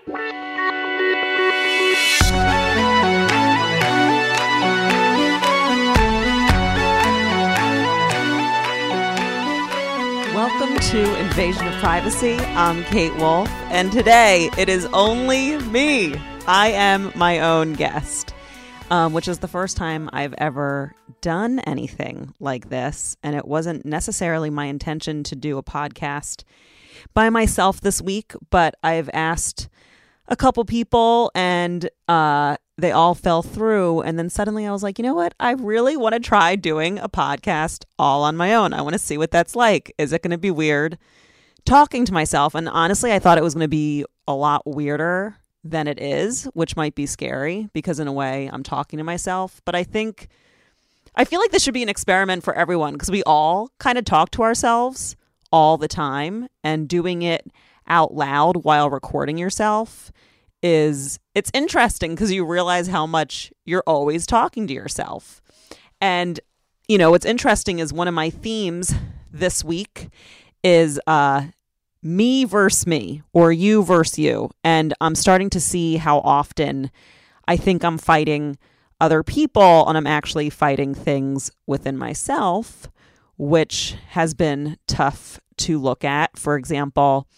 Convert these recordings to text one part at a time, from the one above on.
Welcome to Invasion of Privacy. I'm Kate Wolf, and today it is only me. I am my own guest, which is the first time I've ever done anything like this, and it wasn't necessarily my intention to do a podcast by myself this week, but I've asked a couple people, and they all fell through, and then suddenly I was like, you know what? I really want to try doing a podcast all on my own. I want to see what that's like. Is it going to be weird talking to myself? And honestly, I thought it was going to be a lot weirder than it is, which might be scary because in a way I'm talking to myself. But I feel like this should be an experiment for everyone because we all kind of talk to ourselves all the time, and doing it out loud while recording yourself it's interesting because you realize how much you're always talking to yourself. And, you know, what's interesting is one of my themes this week is me versus me, or you versus you. And I'm starting to see how often I think I'm fighting other people and I'm actually fighting things within myself, which has been tough to look at. For example,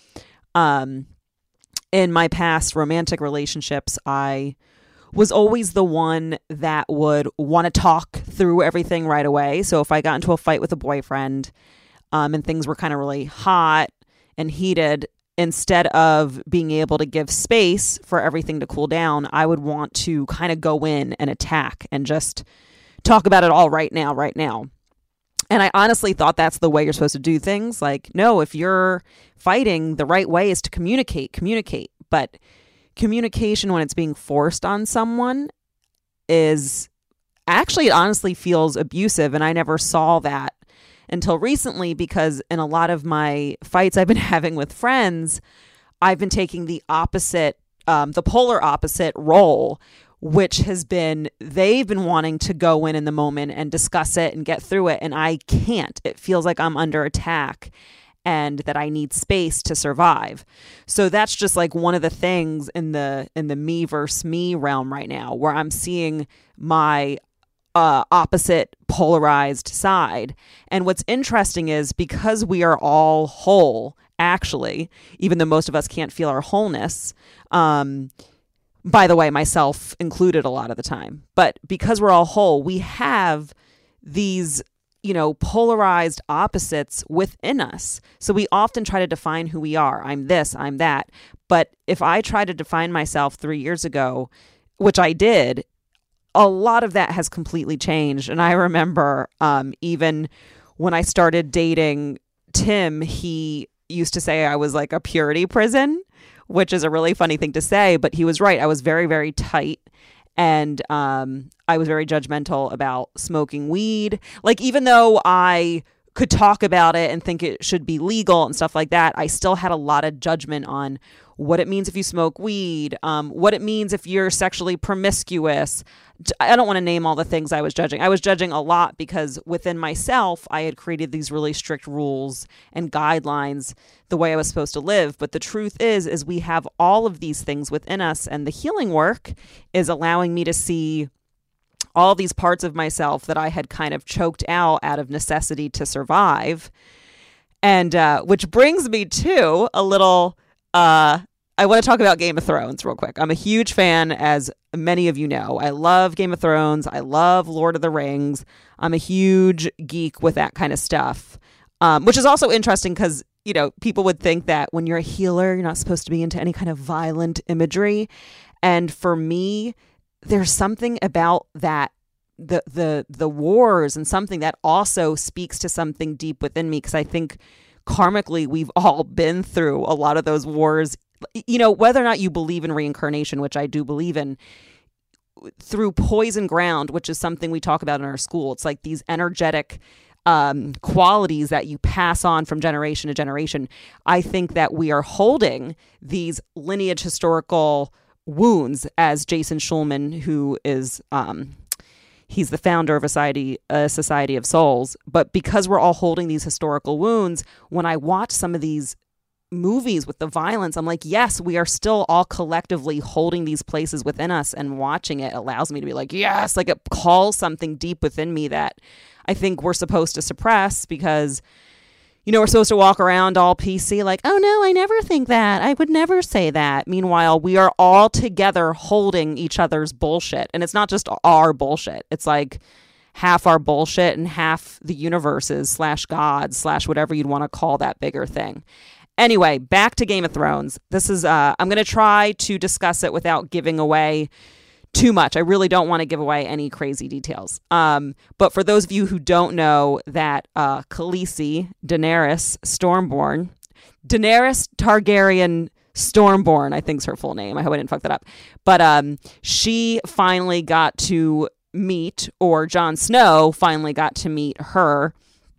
in my past romantic relationships, I was always the one that would want to talk through everything right away. So if I got into a fight with a boyfriend, and things were kind of really hot and heated, instead of being able to give space for everything to cool down, I would want to kind of go in and attack and just talk about it all right now. And I honestly thought that's the way you're supposed to do things. Like, no, if you're fighting, the right way is to communicate. But communication, when it's being forced on someone, is actually, it honestly feels abusive. And I never saw that until recently, because in a lot of my fights I've been having with friends, I've been taking the opposite, the polar opposite role, which has been, they've been wanting to go in the moment and discuss it and get through it. And I can't. It feels like I'm under attack and that I need space to survive. So that's just like one of the things in the me versus me realm right now, where I'm seeing my opposite polarized side. And what's interesting is, because we are all whole, actually, even though most of us can't feel our wholeness, by the way, myself included a lot of the time. But because we're all whole, we have these, you know, polarized opposites within us. So we often try to define who we are. I'm this, I'm that. But if I try to define myself 3 years ago, which I did, a lot of that has completely changed. And I remember even when I started dating Tim, he used to say I was like a purity prison, which is a really funny thing to say, but he was right. I was very, very tight. And I was very judgmental about smoking weed. Like, even though I could talk about it and think it should be legal and stuff like that, I still had a lot of judgment on what it means if you smoke weed, what it means if you're sexually promiscuous. I don't want to name all the things I was judging. I was judging a lot because within myself, I had created these really strict rules and guidelines the way I was supposed to live. But the truth is we have all of these things within us, and the healing work is allowing me to see all these parts of myself that I had kind of choked out of necessity to survive. And which brings me to a little, I want to talk about Game of Thrones real quick. I'm a huge fan, as many of you know. I love Game of Thrones. I love Lord of the Rings. I'm a huge geek with that kind of stuff, which is also interesting because, you know, people would think that when you're a healer, you're not supposed to be into any kind of violent imagery. And for me, there's something about that, the wars, and something that also speaks to something deep within me, because I think karmically we've all been through a lot of those wars. You know, whether or not you believe in reincarnation, which I do believe in, through poison ground, which is something we talk about in our school. It's like these energetic qualities that you pass on from generation to generation. I think that we are holding these lineage historical wounds, as Jason Schulman, who is he's the founder of a Society of Souls. But because we're all holding these historical wounds, when I watch some of these movies with the violence, I'm like, yes, we are still all collectively holding these places within us, and watching it allows me to be like, yes, like it calls something deep within me that I think we're supposed to suppress, because, you know, we're supposed to walk around all PC like, oh no, I never think that. I would never say that. Meanwhile, we are all together holding each other's bullshit. And it's not just our bullshit. It's like half our bullshit and half the universes / gods / whatever you'd want to call that bigger thing. Anyway, back to Game of Thrones. This is, I'm going to try to discuss it without giving away too much. I really don't want to give away any crazy details. But for those of you who don't know that Khaleesi, Daenerys Targaryen Stormborn, I think is her full name. I hope I didn't fuck that up. But she finally got to meet, or Jon Snow finally got to meet her.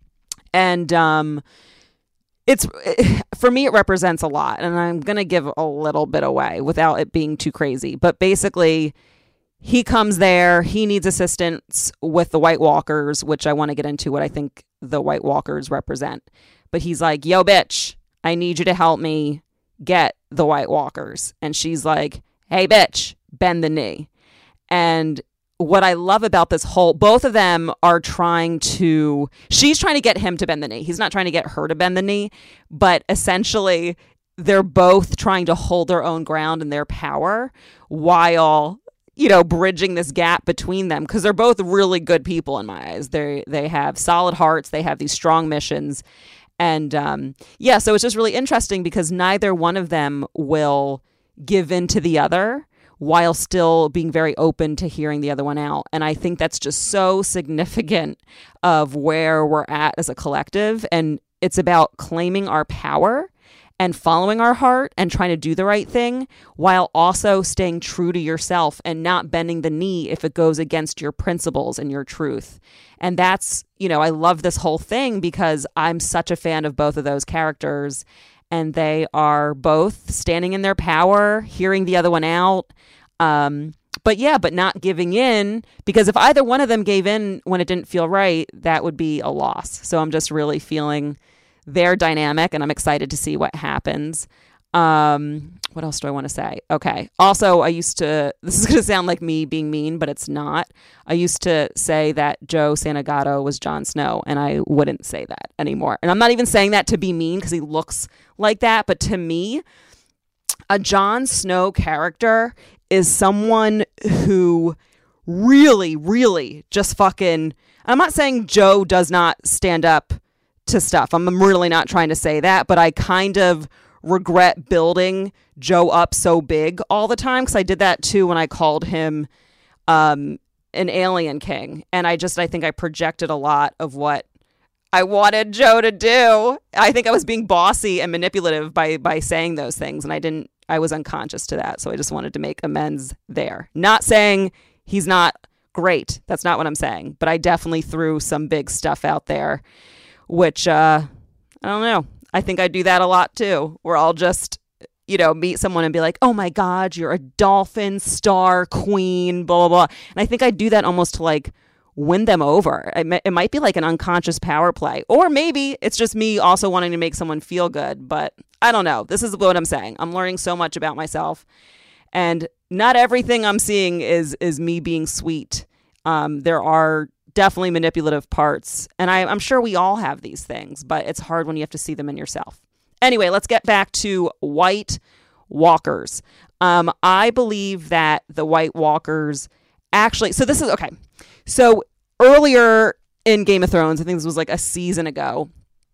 And it's, for me, it represents a lot, and I'm going to give a little bit away without it being too crazy. But basically, he comes there, he needs assistance with the White Walkers, which I want to get into what I think the White Walkers represent. But he's like, yo, bitch, I need you to help me get the White Walkers. And she's like, hey, bitch, bend the knee. And what I love about this whole, both of them are she's trying to get him to bend the knee. He's not trying to get her to bend the knee, but essentially they're both trying to hold their own ground and their power while, you know, bridging this gap between them, because they're both really good people in my eyes. They have solid hearts. They have these strong missions. And so it's just really interesting because neither one of them will give in to the other while still being very open to hearing the other one out. And I think that's just so significant of where we're at as a collective. And it's about claiming our power and following our heart and trying to do the right thing while also staying true to yourself and not bending the knee if it goes against your principles and your truth. And that's, you know, I love this whole thing because I'm such a fan of both of those characters, and they are both standing in their power, hearing the other one out. But not giving in, because if either one of them gave in when it didn't feel right, that would be a loss. So I'm just really feeling their dynamic, and I'm excited to see what happens. What else do I want to say? Okay. Also, this is going to sound like me being mean, but it's not. I used to say that Joe Santagato was Jon Snow, and I wouldn't say that anymore. And I'm not even saying that to be mean because he looks like that. But to me, a Jon Snow character is someone who really, really just fucking, I'm not saying Joe does not stand up to stuff. I'm really not trying to say that, but I kind of regret building Joe up so big all the time, because I did that too when I called him an alien king. And I think I projected a lot of what I wanted Joe to do. I think I was being bossy and manipulative by saying those things, and I was unconscious to that. So I just wanted to make amends there. Not saying he's not great. That's not what I'm saying. But I definitely threw some big stuff out there, which, I don't know. I think I do that a lot too, where I'll just, you know, meet someone and be like, oh my God, you're a dolphin star queen, blah, blah, blah. And I think I do that almost to like win them over. It might be like an unconscious power play, or maybe it's just me also wanting to make someone feel good, but I don't know. This is what I'm saying. I'm learning so much about myself, and not everything I'm seeing is me being sweet. There are definitely manipulative parts, and I'm sure we all have these things, but it's hard when you have to see them in yourself. Anyway, let's get back to White Walkers. I believe that the White Walkers actually, so this is, okay. So earlier in Game of Thrones, I think this was like a season ago,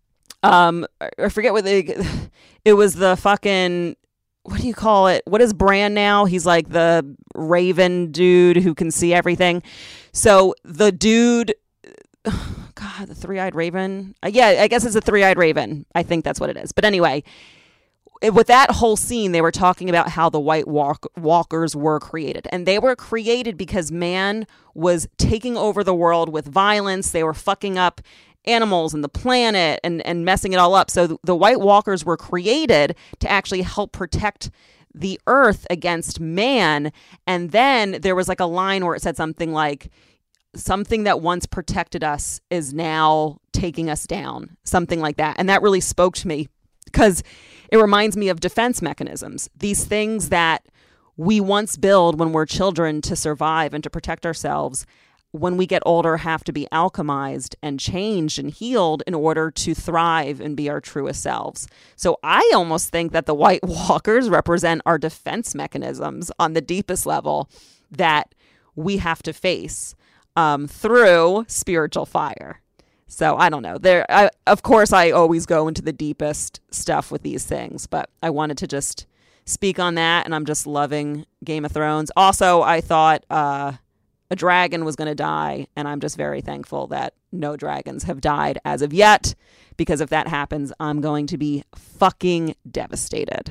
I forget what it was, the fucking, what do you call it? What is Bran now? He's like the raven dude who can see everything. So the dude, God, the three-eyed raven. Yeah, I guess it's a three-eyed raven. I think that's what it is. But anyway, with that whole scene, they were talking about how the White Walkers were created. And they were created because man was taking over the world with violence. They were fucking up animals and the planet and messing it all up. So the White Walkers were created to actually help protect the earth against man. And then there was like a line where it said something like, something that once protected us is now taking us down, something like that. And that really spoke to me, because it reminds me of defense mechanisms. These things that we once build when we're children to survive and to protect ourselves, when we get older, have to be alchemized and changed and healed in order to thrive and be our truest selves. So I almost think that the White Walkers represent our defense mechanisms on the deepest level that we have to face through spiritual fire. So I don't know. Of course, I always go into the deepest stuff with these things, but I wanted to just speak on that, and I'm just loving Game of Thrones. Also, I thought a dragon was going to die, and I'm just very thankful that no dragons have died as of yet, because if that happens, I'm going to be fucking devastated.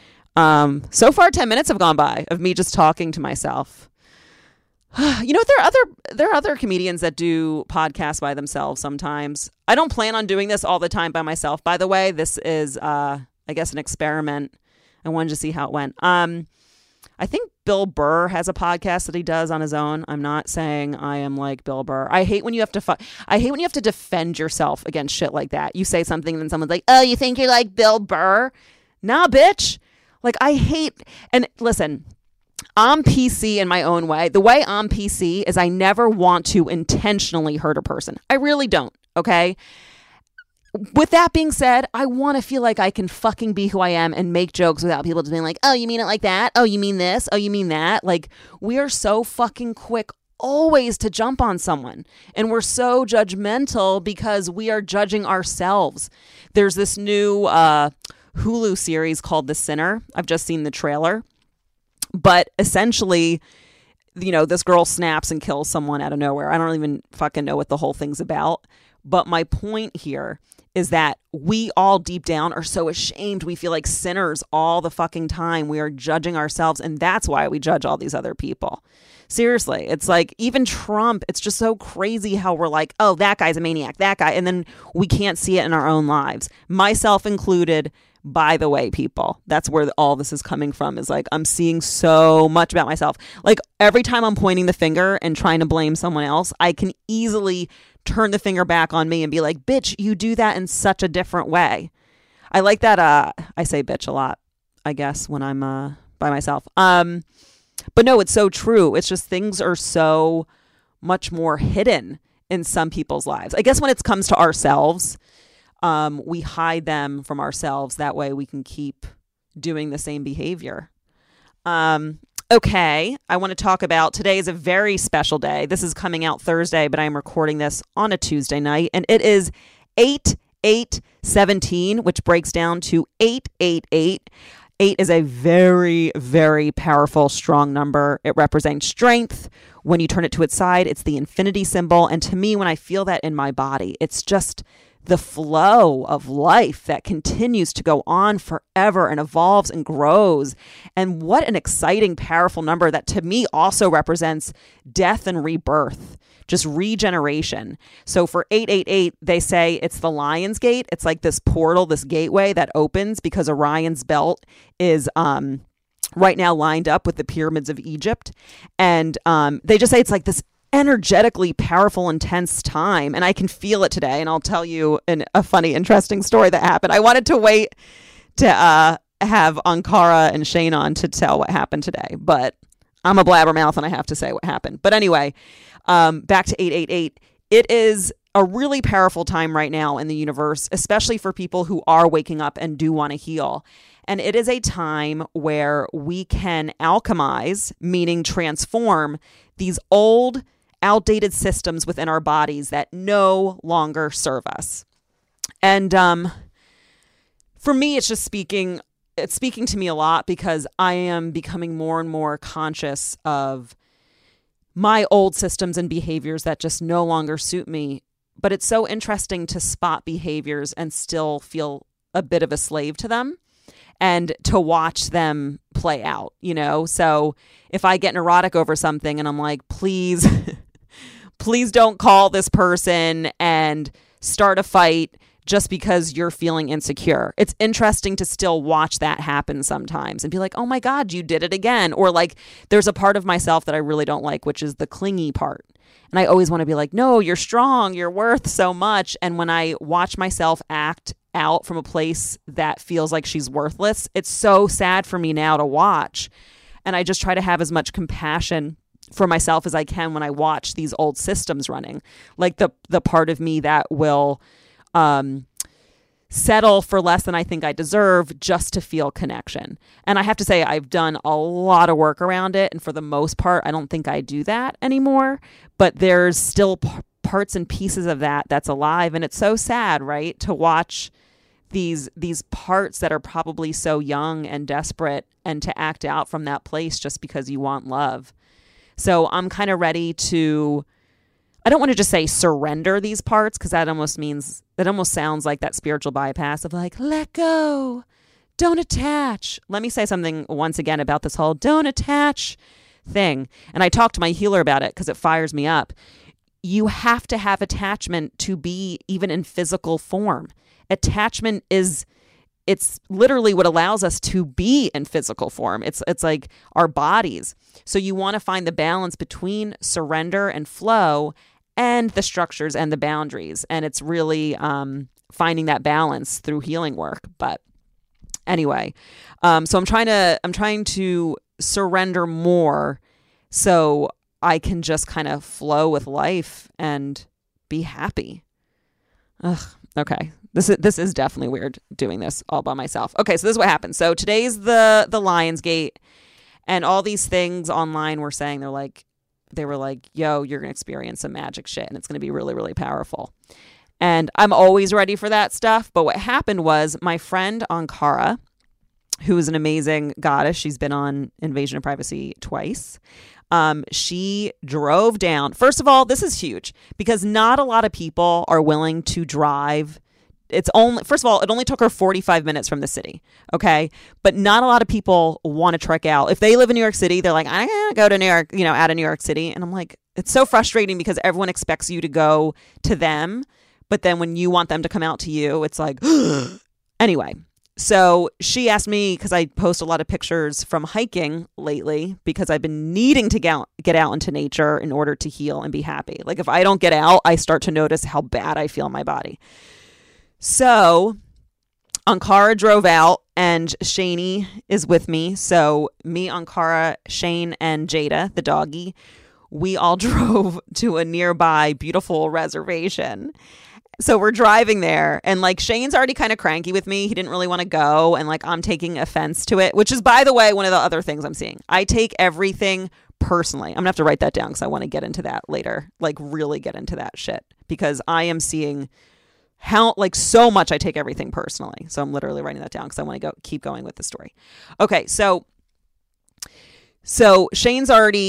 So far, 10 minutes have gone by of me just talking to myself. You know, there are other comedians that do podcasts by themselves sometimes. I don't plan on doing this all the time by myself. By the way, this is, I guess, an experiment. I wanted to see how it went. I think Bill Burr has a podcast that he does on his own. I'm not saying I am like Bill Burr. I hate when you have to defend yourself against shit like that. You say something and then someone's like, "Oh, you think you're like Bill Burr?" Nah, bitch. Like, I hate, and listen, I'm PC in my own way. The way I'm PC is I never want to intentionally hurt a person. I really don't, okay? With that being said, I want to feel like I can fucking be who I am and make jokes without people just being like, "Oh, you mean it like that? Oh, you mean this? Oh, you mean that?" Like, we are so fucking quick always to jump on someone. And we're so judgmental because we are judging ourselves. There's this new Hulu series called The Sinner. I've just seen the trailer. But essentially, you know, this girl snaps and kills someone out of nowhere. I don't even fucking know what the whole thing's about. But my point here is that we all deep down are so ashamed. We feel like sinners all the fucking time. We are judging ourselves. And that's why we judge all these other people. Seriously. It's like even Trump, it's just so crazy how we're like, "Oh, that guy's a maniac, that guy." And then we can't see it in our own lives. Myself included. By the way, people, that's where all this is coming from, is like, I'm seeing so much about myself. Like, every time I'm pointing the finger and trying to blame someone else, I can easily turn the finger back on me and be like, "Bitch, you do that in such a different way." I like that. I say bitch a lot, I guess, when I'm by myself. But no, it's so true. It's just things are so much more hidden in some people's lives. I guess when it comes to ourselves, we hide them from ourselves. That way we can keep doing the same behavior. Okay, I want to talk about, today is a very special day. This is coming out Thursday, but I'm recording this on a Tuesday night, and it is 8/8/17, which breaks down to 888. 8 is a very, very powerful, strong number. It represents strength. When you turn it to its side, it's the infinity symbol. And to me, when I feel that in my body, it's just the flow of life that continues to go on forever and evolves and grows. And what an exciting, powerful number that to me also represents death and rebirth, just regeneration. So for 888, they say it's the Lion's Gate. It's like this portal, this gateway that opens because Orion's belt is right now lined up with the pyramids of Egypt. And they just say it's like this energetically powerful, intense time. And I can feel it today. And I'll tell you a funny, interesting story that happened. I wanted to wait to have Ankara and Shane on to tell what happened today, but I'm a blabbermouth and I have to say what happened. But anyway, back to 888. It is a really powerful time right now in the universe, especially for people who are waking up and do want to heal. And it is a time where we can alchemize, meaning transform these old, outdated systems within our bodies that no longer serve us. And for me, it's speaking to me a lot because I am becoming more and more conscious of my old systems and behaviors that just no longer suit me. But it's so interesting to spot behaviors and still feel a bit of a slave to them and to watch them play out, you know? So if I get neurotic over something and I'm like, please, please don't call this person and start a fight just because you're feeling insecure. It's interesting to still watch that happen sometimes and be like, "Oh my God, you did it again." Or like, there's a part of myself that I really don't like, which is the clingy part. And I always want to be like, "No, you're strong. You're worth so much." And when I watch myself act out from a place that feels like she's worthless. It's so sad for me now to watch. And I just try to have as much compassion for myself as I can when I watch these old systems running. Like the part of me that will settle for less than I think I deserve just to feel connection. And I have to say, I've done a lot of work around it. And for the most part, I don't think I do that anymore. But there's still parts and pieces of that that's alive. And it's so sad, right? To watch these parts that are probably so young and desperate and to act out from that place just because you want love. So I'm kind of ready to, I don't want to just say surrender these parts, because that almost sounds like that spiritual bypass of like, let go, don't attach. Let me say something once again about this whole don't attach thing. And I talked to my healer about it because it fires me up. You have to have attachment to be even in physical form. Attachment it's literally what allows us to be in physical form. It's like our bodies. So you want to find the balance between surrender and flow and the structures and the boundaries. And it's really finding that balance through healing work. But anyway, so I'm trying to surrender more so I can just kind of flow with life and be happy. Ugh. Okay. This is definitely weird doing this all by myself. Okay, so this is what happened. So today's the Lionsgate, and all these things online were saying they were like, yo, you're gonna experience some magic shit and it's gonna be really, really powerful. And I'm always ready for that stuff. But what happened was my friend Ankara, who is an amazing goddess, she's been on Invasion of Privacy twice. She drove down. First of all, this is huge because not a lot of people are willing to drive. First of all, it only took her 45 minutes from the city. Okay. But not a lot of people want to trek out. If they live in New York City, they're like, I'm going to go to New York, out of New York City. And I'm like, it's so frustrating because everyone expects you to go to them. But then when you want them to come out to you, it's like, anyway. So she asked me, because I post a lot of pictures from hiking lately, because I've been needing to get out into nature in order to heal and be happy. Like if I don't get out, I start to notice how bad I feel in my body. So Ankara drove out and Shani is with me. So me, Ankara, Shane, and Jada, the doggy, we all drove to a nearby beautiful reservation. So we're driving there and like Shane's already kind of cranky with me. He didn't really want to go. And like I'm taking offense to it, which is, by the way, one of the other things I'm seeing. I take everything personally. I'm going to have to write that down because I want to get into that later, like really get into that shit, because I am seeing how like so much I take everything personally. So I'm literally writing that down because I want to keep going with the story. Okay. So Shane's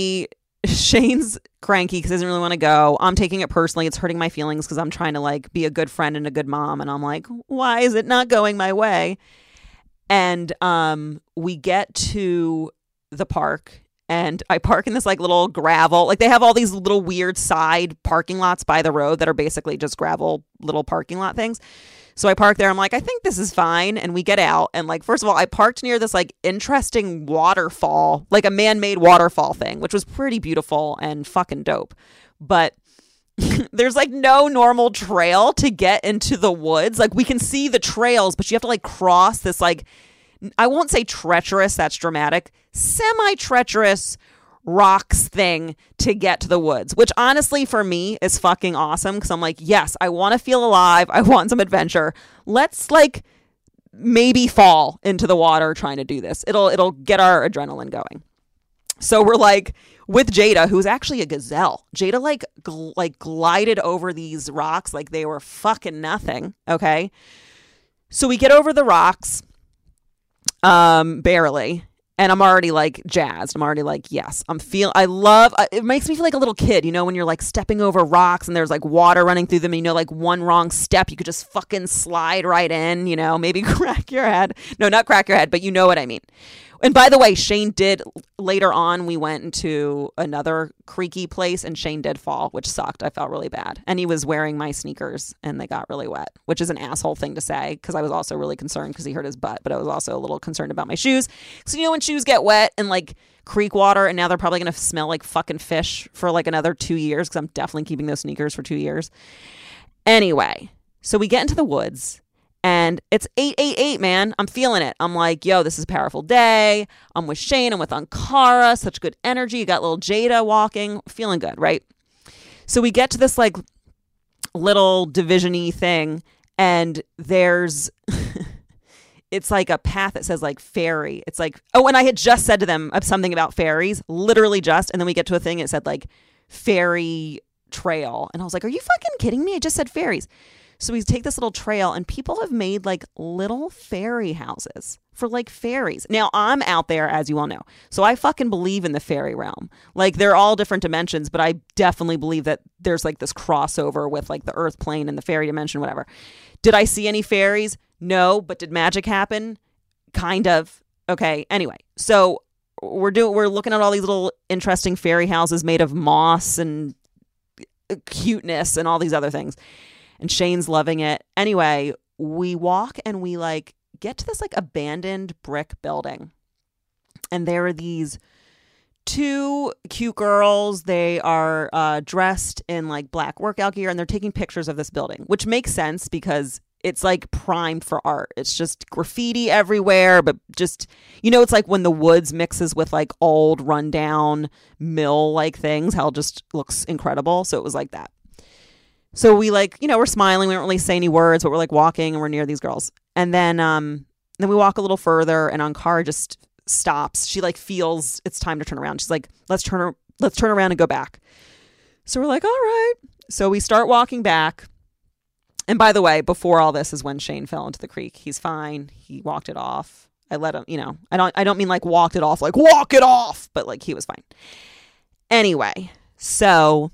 cranky because he doesn't really want to go. I'm taking it personally. It's hurting my feelings because I'm trying to like be a good friend and a good mom. And I'm like, why is it not going my way? And we get to the park and I park in this like little gravel. Like they have all these little weird side parking lots by the road that are basically just gravel little parking lot things. So I park there. I'm like, I think this is fine. And we get out. And like, first of all, I parked near this like interesting waterfall, like a man-made waterfall thing, which was pretty beautiful and fucking dope. But there's like no normal trail to get into the woods. Like we can see the trails, but you have to like cross this like, I won't say treacherous, that's dramatic, semi-treacherous rocks thing to get to the woods, which honestly for me is fucking awesome because I'm like, yes, I want to feel alive. I want some adventure. Let's like maybe fall into the water trying to do this. It'll get our adrenaline going. So we're like with Jada, who's actually a gazelle. Jada like glided over these rocks like they were fucking nothing. Okay. So we get over the rocks, barely. And I'm already like jazzed. I'm already like, yes, it makes me feel like a little kid, when you're like stepping over rocks and there's like water running through them and like one wrong step, you could just fucking slide right in, maybe crack your head. No, not crack your head, but you know what I mean. And by the way, Shane did, later on, we went into another creaky place and Shane did fall, which sucked. I felt really bad. And he was wearing my sneakers and they got really wet, which is an asshole thing to say because I was also really concerned because he hurt his butt, but I was also a little concerned about my shoes. So, when shoes get wet and like creek water and now they're probably going to smell like fucking fish for like another 2 years because I'm definitely keeping those sneakers for 2 years. Anyway, so we get into the woods And it's 888, man. I'm feeling it. I'm like, yo, this is a powerful day. I'm with Shane. I'm with Ankara. Such good energy. You got little Jada walking. Feeling good, right? So we get to this like little division-y thing, and there's it's like a path that says like ferry. It's like, oh, and I had just said to them something about ferries, literally just, and then we get to a thing, it said like ferry trail. And I was like, are you fucking kidding me? I just said ferries. So we take this little trail, and people have made like little fairy houses for like fairies. Now I'm out there, as you all know, so I fucking believe in the fairy realm. Like they're all different dimensions, but I definitely believe that there's like this crossover with like the earth plane and the fairy dimension, whatever. Did I see any fairies? No, but did magic happen? Kind of. Okay. Anyway, so we're looking at all these little interesting fairy houses made of moss and cuteness and all these other things. And Shane's loving it. Anyway, we walk and we like get to this like abandoned brick building. And there are these two cute girls. They are dressed in like black workout gear, and they're taking pictures of this building, which makes sense because it's like primed for art. It's just graffiti everywhere, but just, you know, it's like when the woods mixes with like old rundown mill like things, how it just looks incredible. So it was like that. So we like, you know, we're smiling. We don't really say any words, but we're like walking and we're near these girls. And then we walk a little further, and Ankara just stops. She like feels it's time to turn around. She's like, let's turn around and go back. So we're like, all right. So we start walking back. And by the way, before all this is when Shane fell into the creek. He's fine. He walked it off. I let him, you know, I don't mean like walked it off, like walk it off, but like he was fine. Anyway, so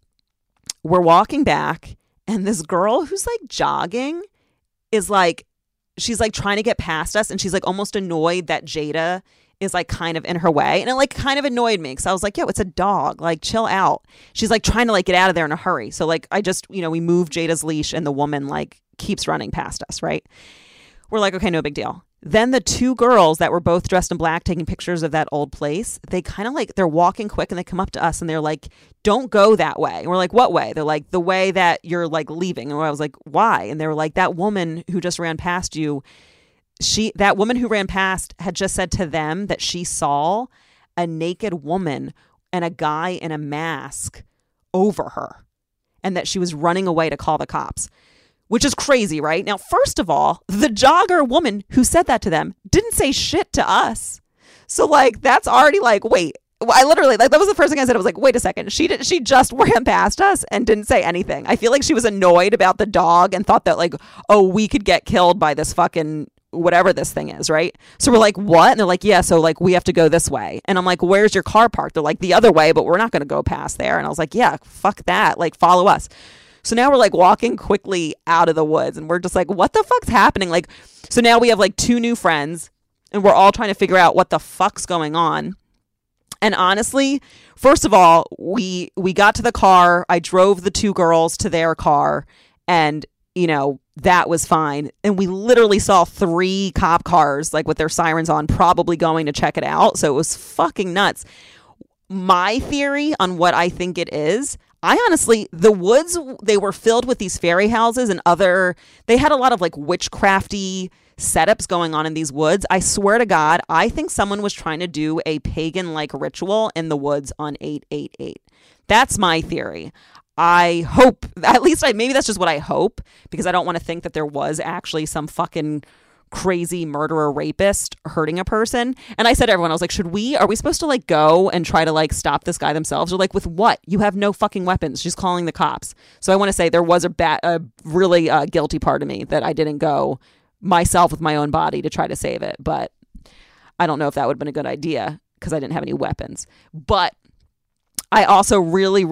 we're walking back, and this girl who's like jogging is like, she's like trying to get past us, and she's like almost annoyed that Jada is like kind of in her way. And it like kind of annoyed me because I was like, yo, it's a dog, like chill out. She's like trying to like get out of there in a hurry. So like I just, you know, we move Jada's leash, and the woman like keeps running past us, right? We're like, okay, no big deal. Then the two girls that were both dressed in black taking pictures of that old place, they kind of like, they're walking quick, and they come up to us and they're like, don't go that way. And we're like, what way? They're like, the way that you're like leaving. And I was like, why? And they were like, that woman who just ran past you, that woman who ran past had just said to them that she saw a naked woman and a guy in a mask over her, and that she was running away to call the cops. Which is crazy, right? Now, first of all, the jogger woman who said that to them didn't say shit to us. So, like, that's already like, wait. I literally, like, that was the first thing I said. I was like, wait a second. She just ran past us and didn't say anything. I feel like she was annoyed about the dog and thought that, like, oh, we could get killed by this fucking whatever this thing is, right? So we're like, what? And they're like, yeah, so, like, we have to go this way. And I'm like, where's your car parked? They're like, the other way, but we're not going to go past there. And I was like, yeah, fuck that. Like, follow us. So now we're like walking quickly out of the woods, and we're just like, what the fuck's happening? Like, so now we have like two new friends, and we're all trying to figure out what the fuck's going on. And honestly, first of all, we got to the car. I drove the two girls to their car, and, you know, that was fine. And we literally saw 3 cop cars, like with their sirens on, probably going to check it out. So it was fucking nuts. My theory on what I think it is, I honestly, the woods, they were filled with these fairy houses and they had a lot of like witchcrafty setups going on in these woods. I swear to God, I think someone was trying to do a pagan like ritual in the woods on 888. That's my theory. I hope, at least maybe that's just what I hope, because I don't want to think that there was actually some fucking crazy murderer rapist hurting a person. And I said to everyone, I was like, are we supposed to like go and try to like stop this guy themselves? Or like, with what? You have no fucking weapons. She's calling the cops. So I want to say there was a really guilty part of me that I didn't go myself with my own body to try to save it. But I don't know if that would have been a good idea because I didn't have any weapons. But I also really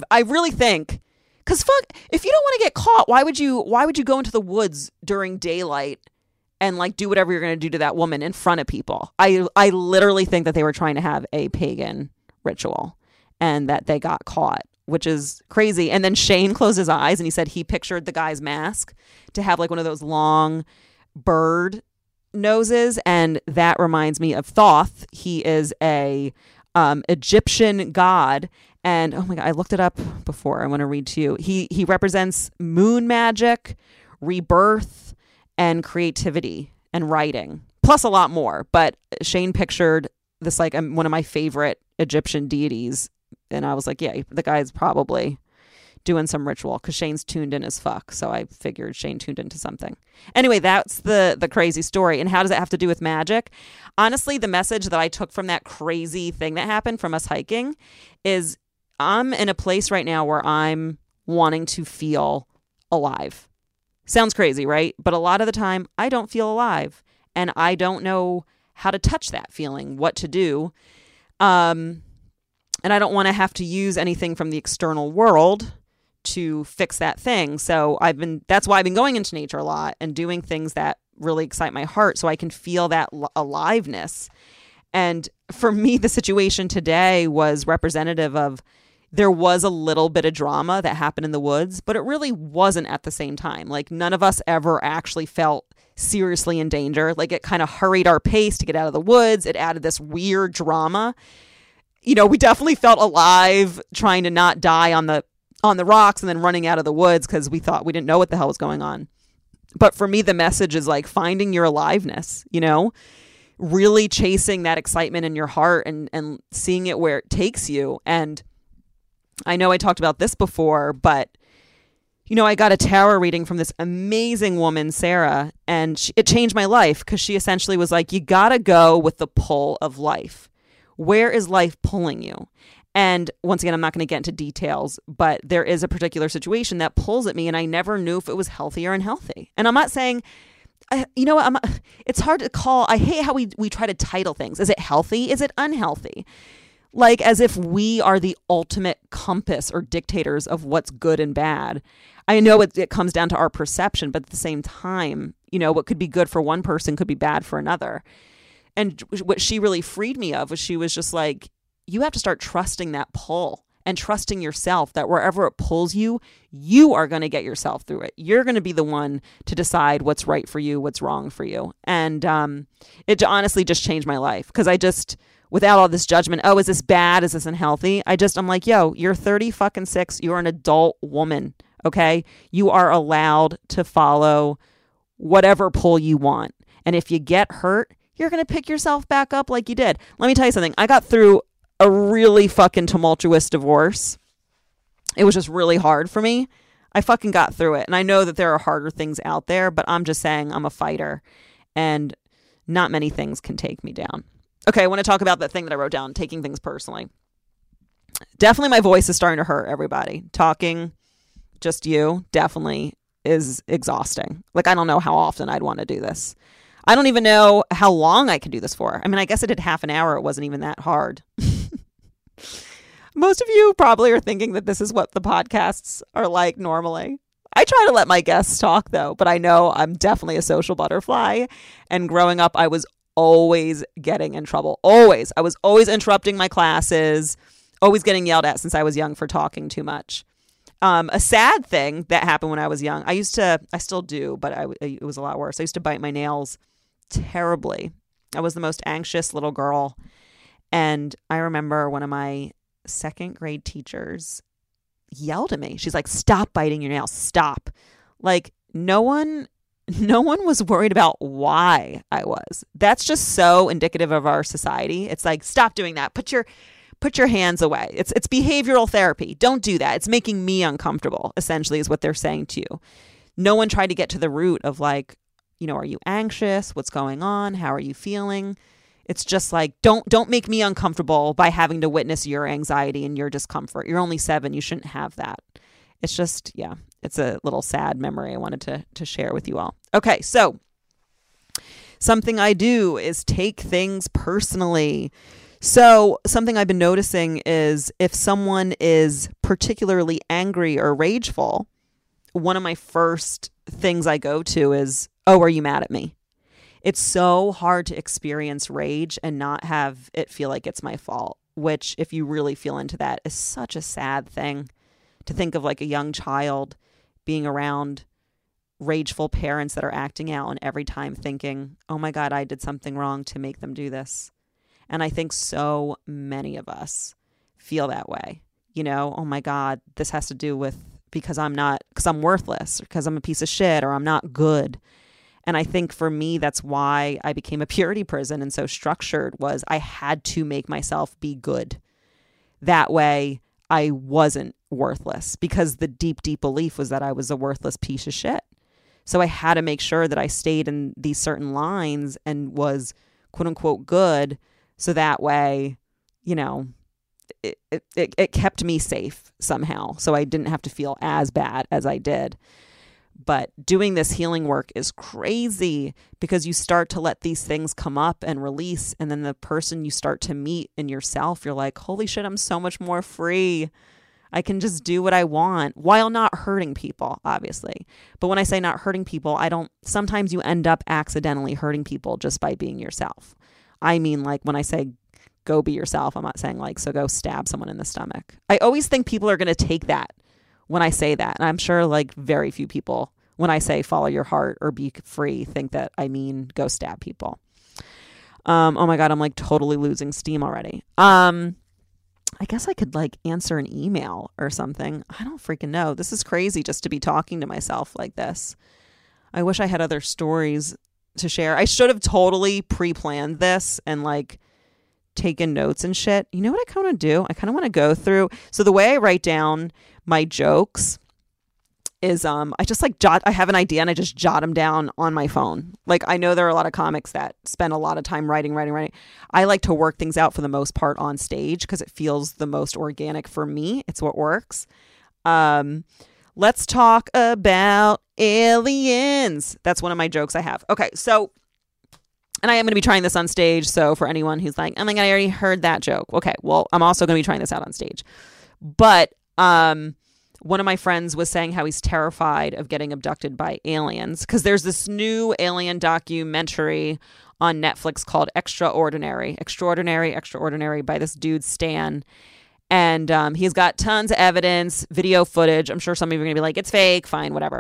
think, because fuck, if you don't want to get caught, why would you go into the woods during daylight and like do whatever you're going to do to that woman in front of people? I literally think that they were trying to have a pagan ritual and that they got caught, which is crazy. And then Shane closed his eyes and he said he pictured the guy's mask to have like one of those long bird noses. And that reminds me of Thoth. He is a Egyptian god. And oh my God, I looked it up before. I want to read to you. He represents moon magic, rebirth, and creativity and writing, plus a lot more. But Shane pictured this like one of my favorite Egyptian deities. And I was like, yeah, the guy's probably doing some ritual because Shane's tuned in as fuck. So I figured Shane tuned into something. Anyway, that's the crazy story. And how does it have to do with magic? Honestly, the message that I took from that crazy thing that happened from us hiking is I'm in a place right now where I'm wanting to feel alive. Sounds crazy, right? But a lot of the time I don't feel alive and I don't know how to touch that feeling, what to do. And I don't want to have to use anything from the external world to fix that thing. So that's why I've been going into nature a lot and doing things that really excite my heart so I can feel that aliveness. And for me, the situation today was representative of there was a little bit of drama that happened in the woods, but it really wasn't at the same time. Like none of us ever actually felt seriously in danger. Like it kind of hurried our pace to get out of the woods. It added this weird drama. You know, we definitely felt alive trying to not die on the rocks and then running out of the woods because we didn't know what the hell was going on. But for me, the message is like finding your aliveness, you know, really chasing that excitement in your heart and seeing it where it takes you. And I know I talked about this before, but, you know, I got a tarot reading from this amazing woman, Sarah, and it changed my life because she essentially was like, you got to go with the pull of life. Where is life pulling you? And once again, I'm not going to get into details, but there is a particular situation that pulls at me and I never knew if it was healthy or unhealthy. And I'm not saying, you know, it's hard to call. I hate how we try to title things. Is it healthy? Is it unhealthy? Like as if we are the ultimate compass or dictators of what's good and bad. I know it comes down to our perception, but at the same time, you know, what could be good for one person could be bad for another. And what she really freed me of was she was just like, you have to start trusting that pull and trusting yourself that wherever it pulls you, you are going to get yourself through it. You're going to be the one to decide what's right for you, what's wrong for you. And it honestly just changed my life because I just, without all this judgment, oh, is this bad? Is this unhealthy? I'm like, yo, you're 36. You're an adult woman. Okay. You are allowed to follow whatever pull you want. And if you get hurt, you're going to pick yourself back up like you did. Let me tell you something. I got through a really fucking tumultuous divorce. It was just really hard for me. I fucking got through it. And I know that there are harder things out there, but I'm just saying I'm a fighter and not many things can take me down. Okay, I want to talk about that thing that I wrote down, taking things personally. Definitely my voice is starting to hurt, everybody. Talking, just you, definitely is exhausting. Like, I don't know how often I'd want to do this. I don't even know how long I can do this for. I mean, I guess I did half an hour. It wasn't even that hard. Most of you probably are thinking that this is what the podcasts are like normally. I try to let my guests talk, though, but I know I'm definitely a social butterfly. And growing up, I was always getting in trouble. Always. I was always interrupting my classes, always getting yelled at since I was young for talking too much. A sad thing that happened when I was young, I still do, but it was a lot worse. I used to bite my nails terribly. I was the most anxious little girl. And I remember one of my second grade teachers yelled at me. She's like, stop biting your nails. Stop. Like no one was worried about why I was. That's just so indicative of our society. It's like, stop doing that. Put your hands away. It's behavioral therapy. Don't do that. It's making me uncomfortable, essentially, is what they're saying to you. No one tried to get to the root of like, you know, are you anxious? What's going on? How are you feeling? It's just like, don't make me uncomfortable by having to witness your anxiety and your discomfort. You're only 7. You shouldn't have that. It's just, yeah, it's a little sad memory I wanted to share with you all. Okay, so something I do is take things personally. So something I've been noticing is if someone is particularly angry or rageful, one of my first things I go to is, oh, are you mad at me? It's so hard to experience rage and not have it feel like it's my fault, which if you really feel into that is such a sad thing to think of, like a young child being around rageful parents that are acting out and every time thinking, oh my God, I did something wrong to make them do this. And I think so many of us feel that way. You know, oh my God, this has to do with because I'm worthless or because I'm a piece of shit or I'm not good. And I think for me, that's why I became a purity prison and so structured, was I had to make myself be good. That way I wasn't worthless, because the deep, deep belief was that I was a worthless piece of shit. So I had to make sure that I stayed in these certain lines and was quote unquote good. So that way, you know, it kept me safe somehow. So I didn't have to feel as bad as I did. But doing this healing work is crazy, because you start to let these things come up and release. And then the person you start to meet in yourself, you're like, holy shit, I'm so much more free. I can just do what I want while not hurting people, obviously. But when I say not hurting people, sometimes you end up accidentally hurting people just by being yourself. I mean, like when I say go be yourself, I'm not saying like, so go stab someone in the stomach. I always think people are going to take that when I say that. And I'm sure like very few people, when I say follow your heart or be free, think that I mean go stab people. Oh my God, I'm like totally losing steam already. I guess I could like answer an email or something. I don't freaking know. This is crazy just to be talking to myself like this. I wish I had other stories to share. I should have totally pre-planned this and like taken notes and shit. You know what I kind of do? I kind of want to go through. So the way I write down my jokes is I just like I have an idea and I just jot them down on my phone. Like I know there are a lot of comics that spend a lot of time writing. I like to work things out for the most part on stage because it feels the most organic for me. It's what works. Let's talk about aliens. That's one of my jokes I have. Okay, so, and I am going to be trying this on stage. So for anyone who's like, oh my God, I already heard that joke. Okay, well, I'm also going to be trying this out on stage. But one of my friends was saying how he's terrified of getting abducted by aliens because there's this new alien documentary on Netflix called Extraordinary by this dude Stan. And he's got tons of evidence, video footage. I'm sure some of you are going to be like, it's fake, fine, whatever.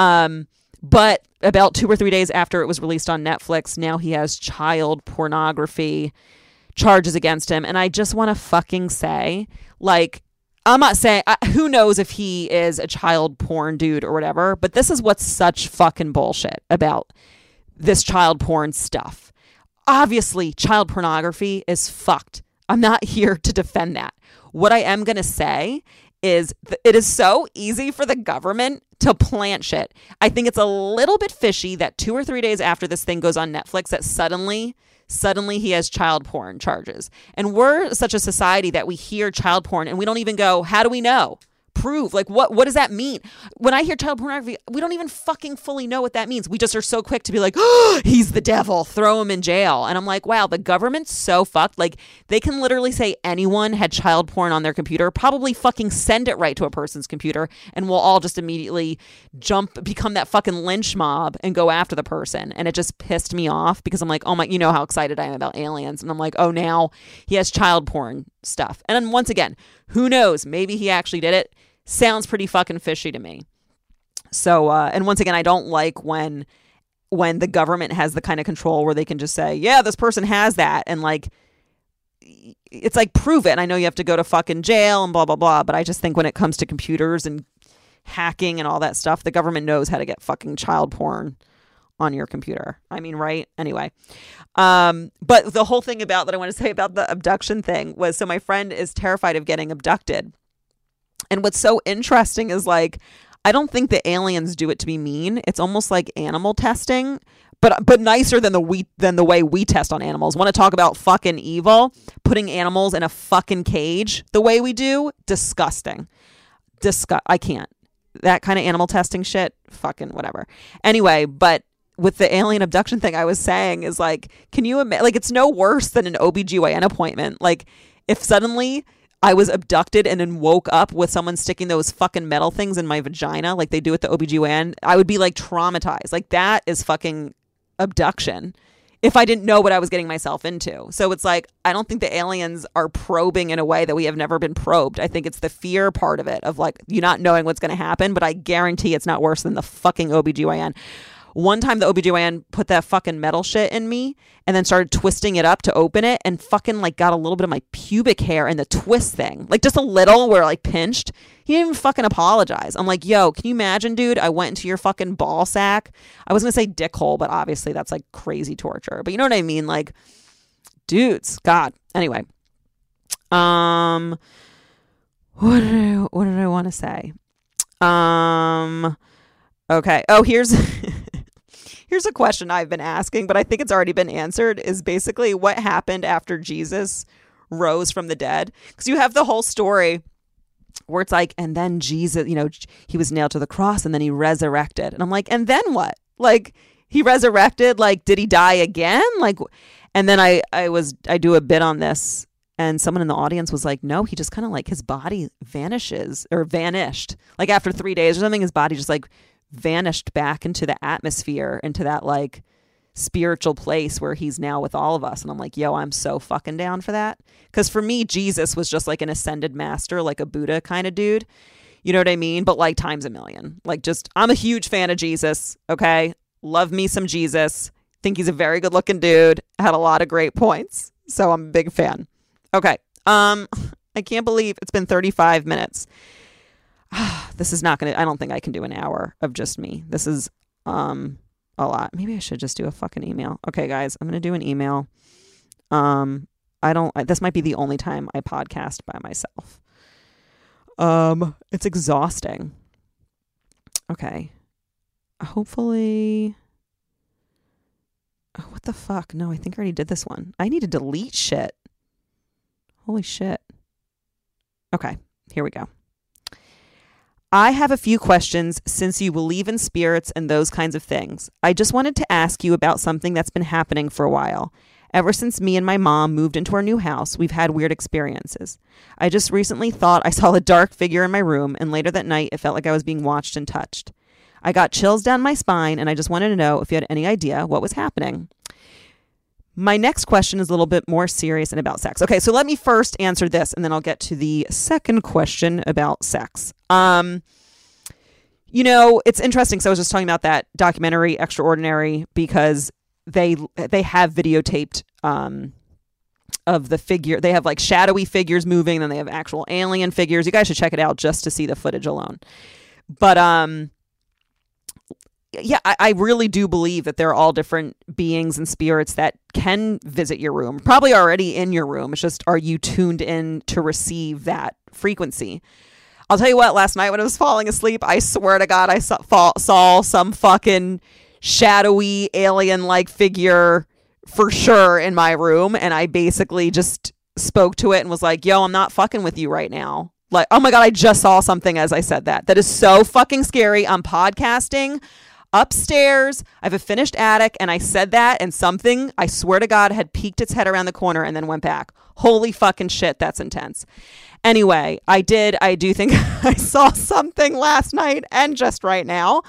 But about 2 or 3 days after it was released on Netflix, now he has child pornography charges against him. And I just want to fucking say, like, I'm not saying, who knows if he is a child porn dude or whatever, but this is what's such fucking bullshit about this child porn stuff. Obviously, child pornography is fucked. I'm not here to defend that. What I am going to say is it is so easy for the government to plant shit. I think it's a little bit fishy that 2 or 3 days after this thing goes on Netflix that suddenly he has child porn charges. And we're such a society that we hear child porn and we don't even go, how do we know? Prove. Like, what does that mean? When I hear child pornography, we don't even fucking fully know what that means. We just are so quick to be like, oh, he's the devil, throw him in jail. And I'm like, wow, the government's so fucked. Like, they can literally say anyone had child porn on their computer, probably fucking send it right to a person's computer, and we'll all just immediately become that fucking lynch mob and go after the person. And it just pissed me off because I'm like, oh my, you know how excited I am about aliens. And I'm like, oh, now he has child porn stuff. And then once again, who knows? Maybe he actually did it. Sounds pretty fucking fishy to me. So, and once again, I don't like when the government has the kind of control where they can just say, yeah, this person has that. And like, it's like, prove it. And I know you have to go to fucking jail and blah, blah, blah. But I just think when it comes to computers and hacking and all that stuff, the government knows how to get fucking child porn on your computer. I mean, right? Anyway. But the whole thing about that I want to say about the abduction thing was, so my friend is terrified of getting abducted. And what's so interesting is like, I don't think the aliens do it to be mean. It's almost like animal testing, but nicer than the way we test on animals. Want to talk about fucking evil? Putting animals in a fucking cage the way we do? Disgusting. I can't. That kind of animal testing shit, fucking whatever. Anyway, but with the alien abduction thing I was saying is like, can you imagine? Like, it's no worse than an OBGYN appointment. Like, if suddenly I was abducted and then woke up with someone sticking those fucking metal things in my vagina like they do at the OBGYN, I would be like traumatized. Like, that is fucking abduction if I didn't know what I was getting myself into. So it's like, I don't think the aliens are probing in a way that we have never been probed. I think it's the fear part of it, of like you not knowing what's going to happen, but I guarantee it's not worse than the fucking OBGYN. One time the OBGYN put that fucking metal shit in me and then started twisting it up to open it and fucking like got a little bit of my pubic hair in the twist thing. Like just a little where it like pinched. He didn't even fucking apologize. I'm like, yo, can you imagine, dude? I went into your fucking ball sack. I was going to say dick hole, but obviously that's like crazy torture. But you know what I mean? Like, dudes, God. Anyway. What did I want to say? Okay. Oh, here's a question I've been asking, but I think it's already been answered, is basically what happened after Jesus rose from the dead. Because you have the whole story where it's like, and then Jesus, he was nailed to the cross and then he resurrected. And I'm like, and then what? Like, he resurrected, like, did he die again? Like, and then I do a bit on this, and someone in the audience was like, no, he just kind of like, his body vanished. Like after 3 days or something, his body just like vanished back into the atmosphere, into that like spiritual place where he's now with all of us. And I'm like, yo, I'm so fucking down for that. Because for me, Jesus was just like an ascended master, like a Buddha kind of dude. You know what I mean? But like times a million. Like, just, I'm a huge fan of Jesus. Okay. Love me some Jesus. Think he's a very good looking dude. Had a lot of great points. So I'm a big fan. Okay. I can't believe it's been 35 minutes. This is not going to, I don't think I can do an hour of just me. This is a lot. Maybe I should just do a fucking email. Okay, guys, I'm going to do an email. This might be the only time I podcast by myself. It's exhausting. Okay. Hopefully. Oh, what the fuck? No, I think I already did this one. I need to delete shit. Holy shit. Okay, here we go. I have a few questions since you believe in spirits and those kinds of things. I just wanted to ask you about something that's been happening for a while. Ever since me and my mom moved into our new house, we've had weird experiences. I just recently thought I saw a dark figure in my room, and later that night it felt like I was being watched and touched. I got chills down my spine, and I just wanted to know if you had any idea what was happening. My next question is a little bit more serious and about sex. Okay, so let me first answer this, and then I'll get to the second question about sex. It's interesting. So I was just talking about that documentary, Extraordinary, because they have videotaped of the figure. They have like shadowy figures moving, then they have actual alien figures. You guys should check it out just to see the footage alone. But yeah, I really do believe that there are all different beings and spirits that can visit your room, probably already in your room. It's just, are you tuned in to receive that frequency? I'll tell you what, last night when I was falling asleep, I swear to God, I saw some fucking shadowy alien-like figure for sure in my room. And I basically just spoke to it and was like, yo, I'm not fucking with you right now. Like, oh my God, I just saw something as I said that. That is so fucking scary. I'm podcasting upstairs. I have a finished attic, and I said that, and something, I swear to God, had peeked its head around the corner and then went back. Holy fucking shit, that's intense. Anyway, I do think I saw something last night and just right now.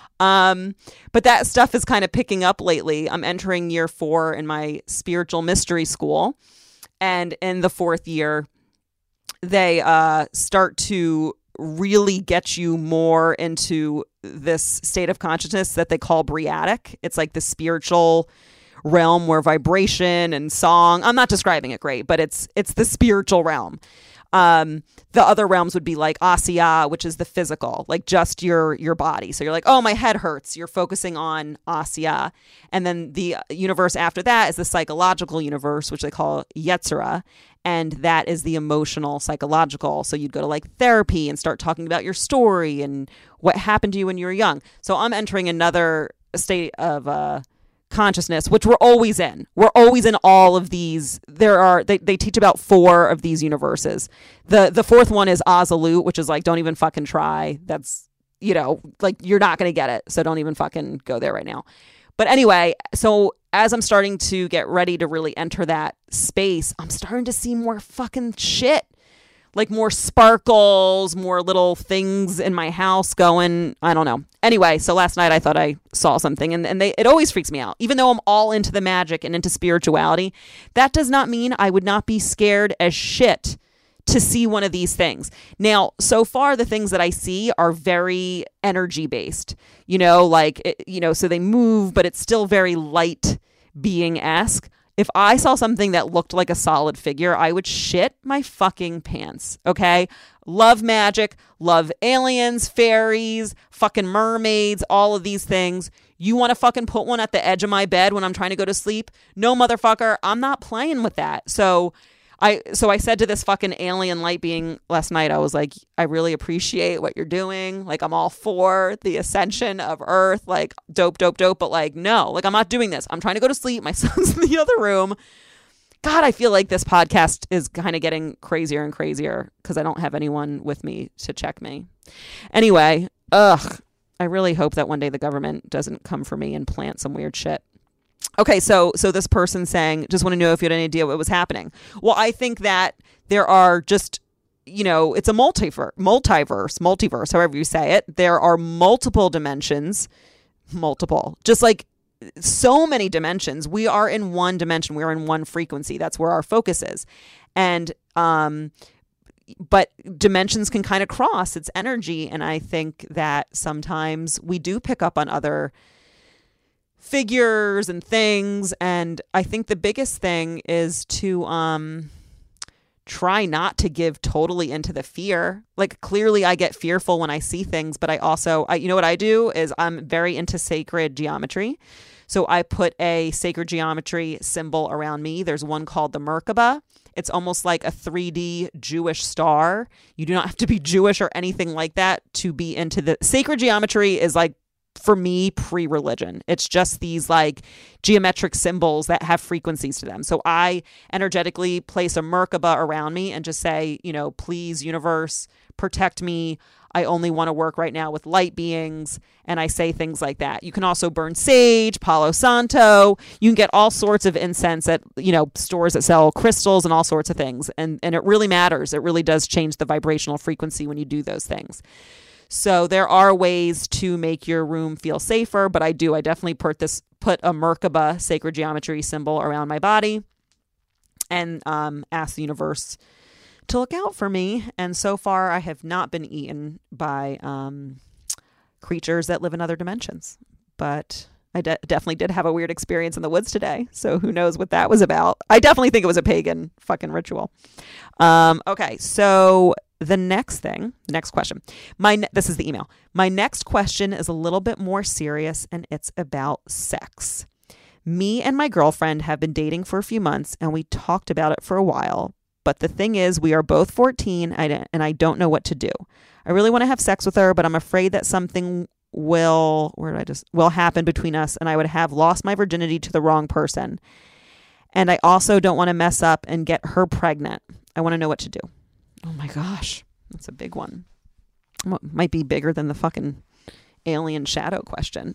But that stuff is kind of picking up lately. I'm entering year 4 in my spiritual mystery school, and in the 4th year, they start to really get you more into this state of consciousness that they call Briatic. It's like the spiritual realm where vibration and song, I'm not describing it great, but it's the spiritual realm. The other realms would be like Asya, which is the physical, like just your body. So you're like, oh, my head hurts. You're focusing on Asya. And then the universe after that is the psychological universe, which they call Yetzirah. And that is the emotional, psychological. So you'd go to like therapy and start talking about your story and what happened to you when you were young. So I'm entering another state of consciousness, which we're always in. We're always in all of these. They teach about 4 of these universes. The 4th one is Azalut, which is like, don't even fucking try. That's, like, you're not going to get it. So don't even fucking go there right now. But anyway, so as I'm starting to get ready to really enter that space, I'm starting to see more fucking shit. Like more sparkles, more little things in my house going, I don't know. Anyway, so last night I thought I saw something, and it always freaks me out. Even though I'm all into the magic and into spirituality, that does not mean I would not be scared as shit to see one of these things. Now, so far, the things that I see are very energy based, so they move, but it's still very light being-esque. If I saw something that looked like a solid figure, I would shit my fucking pants. Okay. Love magic, love aliens, fairies, fucking mermaids, all of these things. You want to fucking put one at the edge of my bed when I'm trying to go to sleep? No, motherfucker, I'm not playing with that. So I said to this fucking alien light being last night, I was like, I really appreciate what you're doing. Like, I'm all for the ascension of Earth. Like, dope. But like, no, like, I'm not doing this. I'm trying to go to sleep. My son's in the other room. God, I feel like this podcast is kind of getting crazier and crazier because I don't have anyone with me to check me. Anyway, I really hope that one day the government doesn't come for me and plant some weird shit. Okay, so this person saying, just want to know if you had any idea what was happening. Well, I think that there are just, it's a multiverse, however you say it. There are multiple dimensions, just like so many dimensions. We are in one dimension. We are in one frequency. That's where our focus is. And, but dimensions can kind of cross. It's energy. And I think that sometimes we do pick up on other figures and things. And I think the biggest thing is to try not to give totally into the fear. Like, clearly I get fearful when I see things, but I also, you know what I do is I'm very into sacred geometry. So I put a sacred geometry symbol around me. There's one called the Merkaba. It's almost like a 3D Jewish star. You do not have to be Jewish or anything like that to be into the sacred geometry. Is like, for me, pre-religion. It's just these like geometric symbols that have frequencies to them. So I energetically place a Merkaba around me and just say, please, universe, protect me. I only want to work right now with light beings. And I say things like that. You can also burn sage, Palo Santo. You can get all sorts of incense at, stores that sell crystals and all sorts of things. And it really matters. It really does change the vibrational frequency when you do those things. So there are ways to make your room feel safer, but I definitely put a Merkaba sacred geometry symbol around my body and ask the universe to look out for me. And so far I have not been eaten by creatures that live in other dimensions, but I definitely did have a weird experience in the woods today. So who knows what that was about. I definitely think it was a pagan fucking ritual. Okay. So the next question, this is the email. My next question is a little bit more serious, and it's about sex. Me and my girlfriend have been dating for a few months, and we talked about it for a while. But the thing is, we are both 14, and I don't know what to do. I really want to have sex with her, but I'm afraid that something will happen between us, and I would have lost my virginity to the wrong person. And I also don't want to mess up and get her pregnant. I want to know what to do. Oh my gosh, that's a big one. Might be bigger than the fucking alien shadow question.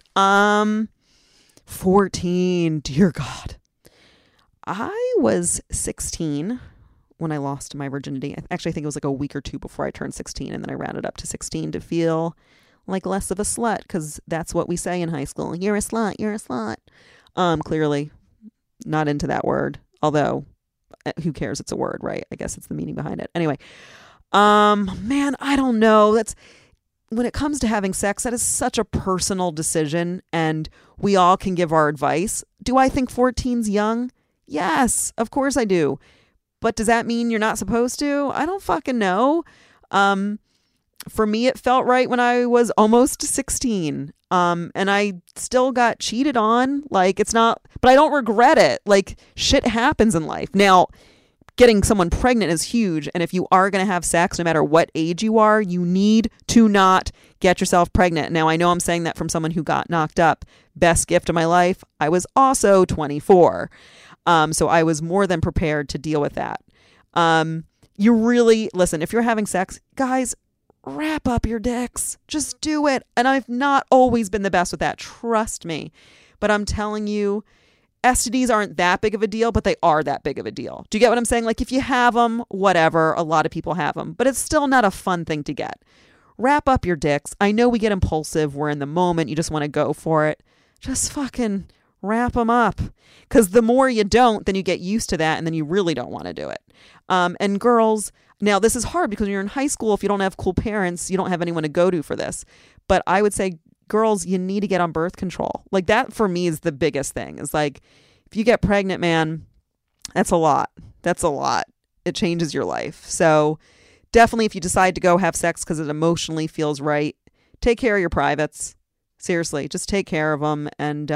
14, dear God. I was 16 when I lost my virginity. Actually, I think it was like a week or two before I turned 16, and then I rounded up to 16 to feel like less of a slut, because that's what we say in high school. You're a slut, you're a slut. Clearly not into that word, although who cares? It's a word, right? I guess it's the meaning behind it. Anyway, man, I don't know. That's when it comes to having sex, that is such a personal decision, and we all can give our advice. Do I think 14's young? Yes, of course I do. But does that mean you're not supposed to? I don't fucking know. For me, it felt right when I was almost 16. And I still got cheated on. Like, it's not, but I don't regret it. Like, shit happens in life. Now, getting someone pregnant is huge. And if you are going to have sex, no matter what age you are, you need to not get yourself pregnant. Now, I know I'm saying that from someone who got knocked up. Best gift of my life. I was also 24. So I was more than prepared to deal with that. You really, listen, if you're having sex, guys, wrap up your dicks. Just do it. And I've not always been the best with that. Trust me. But I'm telling you, STDs aren't that big of a deal, but they are that big of a deal. Do you get what I'm saying? Like, if you have them, whatever, a lot of people have them, but it's still not a fun thing to get. Wrap up your dicks. I know we get impulsive. We're in the moment. You just want to go for it. Just fucking wrap them up. Because the more you don't, then you get used to that, and then you really don't want to do it. And girls, now this is hard because when you're in high school, if you don't have cool parents, you don't have anyone to go to for this. But I would say, girls, you need to get on birth control. Like, that for me is the biggest thing. Is like, if you get pregnant, man, That's a lot. That's a lot. It changes your life. So definitely, if you decide to go have sex because it emotionally feels right, take care of your privates. Seriously, just take care of them, and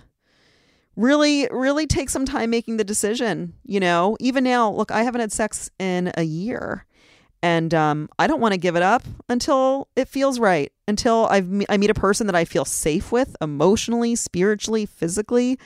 really, really take some time making the decision. Even now, look, I haven't had sex in a year, and I don't want to give it up until it feels right, until I meet a person that I feel safe with emotionally, spiritually, physically.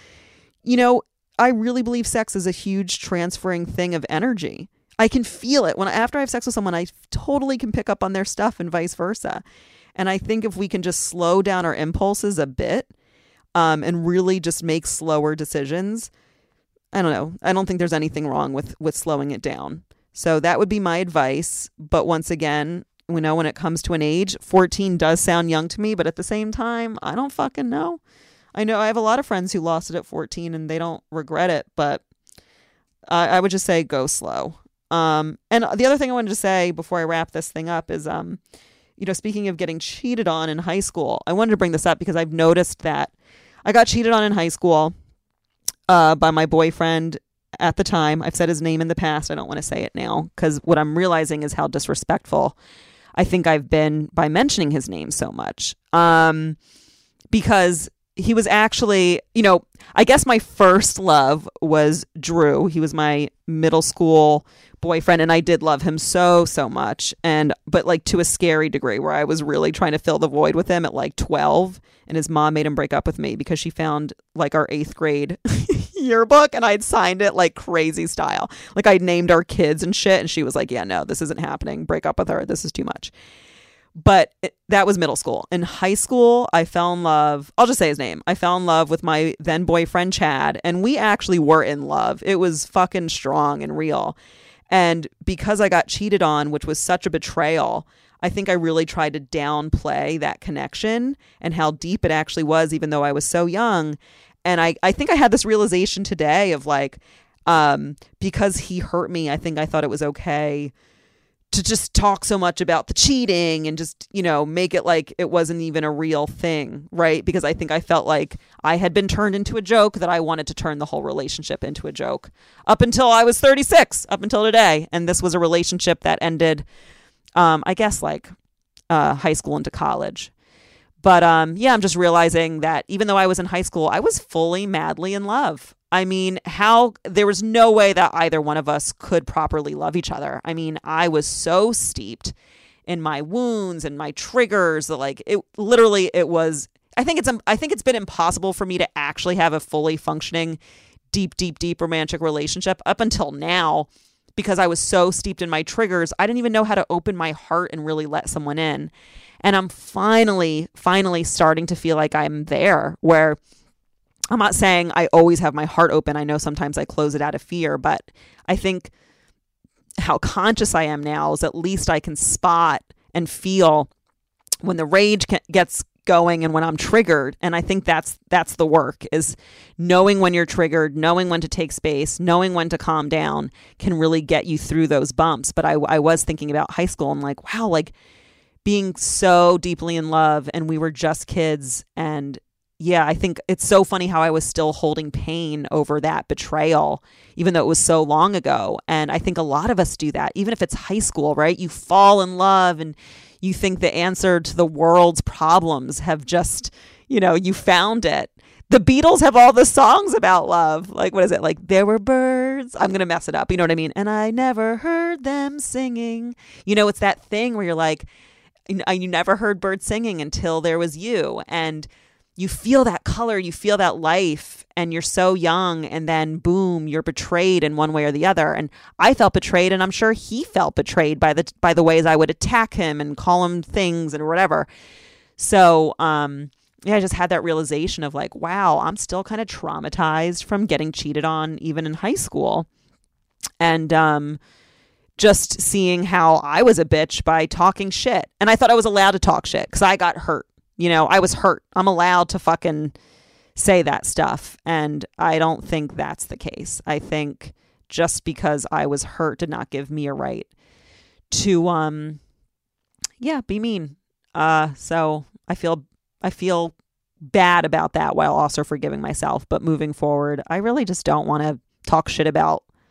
I really believe sex is a huge transferring thing of energy. I can feel it after I have sex with someone. I totally can pick up on their stuff and vice versa. And I think if we can just slow down our impulses a bit, and really just make slower decisions, I don't know. I don't think there's anything wrong with slowing it down. So that would be my advice. But once again, when it comes to an age, 14 does sound young to me, but at the same time, I don't fucking know. I know I have a lot of friends who lost it at 14 and they don't regret it, but I would just say go slow. And the other thing I wanted to say before I wrap this thing up is, speaking of getting cheated on in high school, I wanted to bring this up because I've noticed that I got cheated on in high school by my boyfriend at the time. I've said his name in the past. I don't want to say it now because what I'm realizing is how disrespectful I think I've been by mentioning his name so much. Because he was actually, I guess my first love was Drew. He was my middle school boyfriend, and I did love him so, so much. But like to a scary degree where I was really trying to fill the void with him at like 12, and his mom made him break up with me because she found like our 8th grade yearbook and I'd signed it like crazy style. Like I'd named our kids and shit, and she was like, yeah, no, this isn't happening. Break up with her. This is too much. But that was middle school. In high school, I fell in love. I'll just say his name. I fell in love with my then boyfriend, Chad, and we actually were in love. It was fucking strong and real. And because I got cheated on, which was such a betrayal, I think I really tried to downplay that connection and how deep it actually was, even though I was so young. And I think I had this realization today of like, because he hurt me, I think I thought it was okay to just talk so much about the cheating and just, make it like it wasn't even a real thing, right? Because I think I felt like I had been turned into a joke, that I wanted to turn the whole relationship into a joke up until I was 36, up until today. And this was a relationship that ended, I guess, like high school into college. But I'm just realizing that even though I was in high school, I was fully madly in love. I mean, there was no way that either one of us could properly love each other. I mean, I was so steeped in my wounds and my triggers that like it was, I think it's been impossible for me to actually have a fully functioning, deep romantic relationship up until now, because I was so steeped in my triggers. I didn't even know how to open my heart and really let someone in. And I'm finally starting to feel like I'm there, where I'm not saying I always have my heart open. I know sometimes I close it out of fear, but I think how conscious I am now is at least I can spot and feel when the rage gets going and when I'm triggered. And I think that's the work, is knowing when you're triggered, knowing when to take space, knowing when to calm down can really get you through those bumps. But I was thinking about high school and like, wow, like being so deeply in love and we were just kids. And yeah, I think it's so funny how I was still holding pain over that betrayal, even though it was so long ago. And I think a lot of us do that, even if it's high school, right? You fall in love and you think the answer to the world's problems have just, you found it. The Beatles have all the songs about love. Like, what is it? Like, there were birds. I'm going to mess it up. You know what I mean? And I never heard them singing. It's that thing where you're like, you never heard birds singing until there was you. And you feel that color, you feel that life, and you're so young, and then boom, you're betrayed in one way or the other. And I felt betrayed, and I'm sure he felt betrayed by the ways I would attack him and call him things and whatever. So, I just had that realization of like, wow, I'm still kind of traumatized from getting cheated on even in high school. And just seeing how I was a bitch by talking shit. And I thought I was allowed to talk shit because I got hurt. I was hurt. I'm allowed to fucking say that stuff. And I don't think that's the case. I think just because I was hurt did not give me a right to, be mean. So I feel bad about that while also forgiving myself. But moving forward, I really just don't want to talk shit about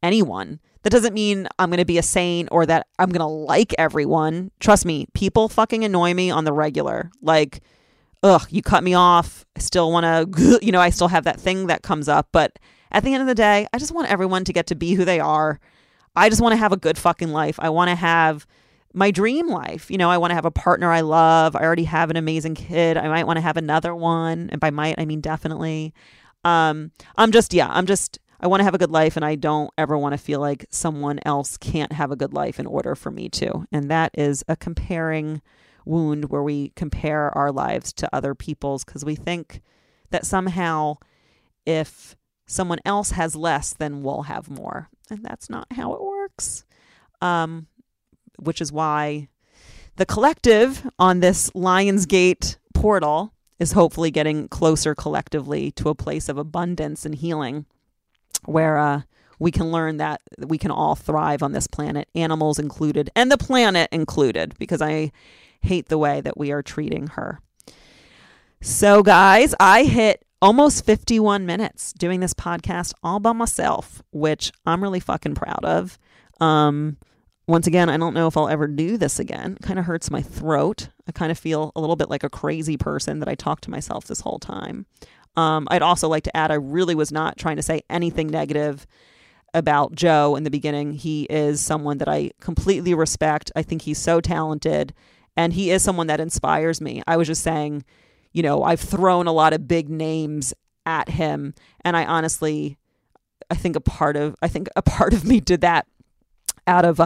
anyone. That doesn't mean I'm going to be a saint or that I'm going to like everyone. Trust me, people fucking annoy me on the regular. Like, ugh, you cut me off. I still want to, I still have that thing that comes up. But at the end of the day, I just want everyone to get to be who they are. I just want to have a good fucking life. I want to have my dream life. I want to have a partner I love. I already have an amazing kid. I might want to have another one. And by might, I mean definitely. I want to have a good life, and I don't ever want to feel like someone else can't have a good life in order for me to. And that is a comparing wound where we compare our lives to other people's because we think that somehow if someone else has less, then we'll have more. And that's not how it works. Which is why the collective on this Lionsgate portal is hopefully getting closer collectively to a place of abundance and healing where we can learn that we can all thrive on this planet, animals included, and the planet included, because I hate the way that we are treating her. So, guys, I hit almost 51 minutes doing this podcast all by myself, which I'm really fucking proud of. Once again, I don't know if I'll ever do this again. It kind of hurts my throat. I kind of feel a little bit like a crazy person that I talked to myself this whole time. I'd also like to add, I really was not trying to say anything negative about Joe in the beginning. He is someone that I completely respect. I think he's so talented, and he is someone that inspires me. I was just saying, I've thrown a lot of big names at him, and I think a part of me did that out of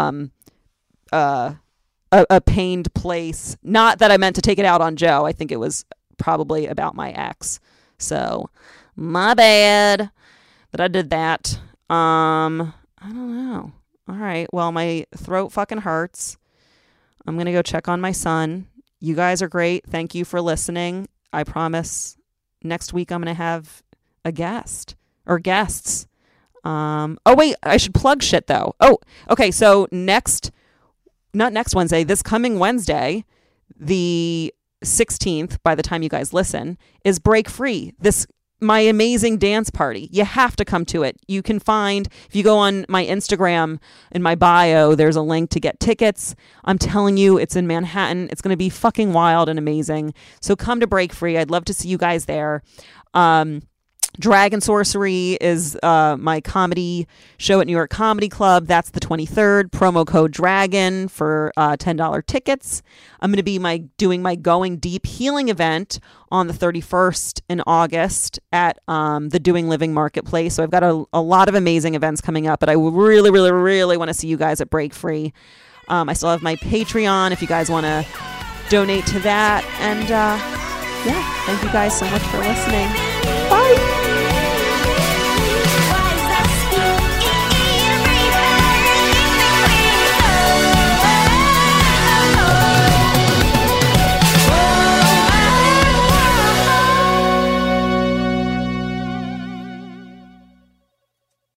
a pained place. Not that I meant to take it out on Joe. I think it was probably about my ex. So, my bad that I did that. I don't know. All right. Well, my throat fucking hurts. I'm going to go check on my son. You guys are great. Thank you for listening. I promise next week I'm going to have a guest or guests. Oh, wait, I should plug shit though. Oh, okay. So not next Wednesday, this coming Wednesday, the 16th, by the time you guys listen, is Break Free. My amazing dance party. You have to come to it. You can find, if you go on my Instagram, in my bio, there's a link to get tickets. I'm telling you, it's in Manhattan. It's going to be fucking wild and amazing. So come to Break Free. I'd love to see you guys there. Dragon Sorcery is my comedy show at New York Comedy Club. That's the 23rd. Promo code DRAGON for $10 tickets. I'm going to be doing my Going Deep healing event on the 31st in August at the Doing Living Marketplace. So I've got a lot of amazing events coming up, but I really, really, really want to see you guys at Break Free. I still have my Patreon if you guys want to donate to that. And yeah, thank you guys so much for listening. Bye.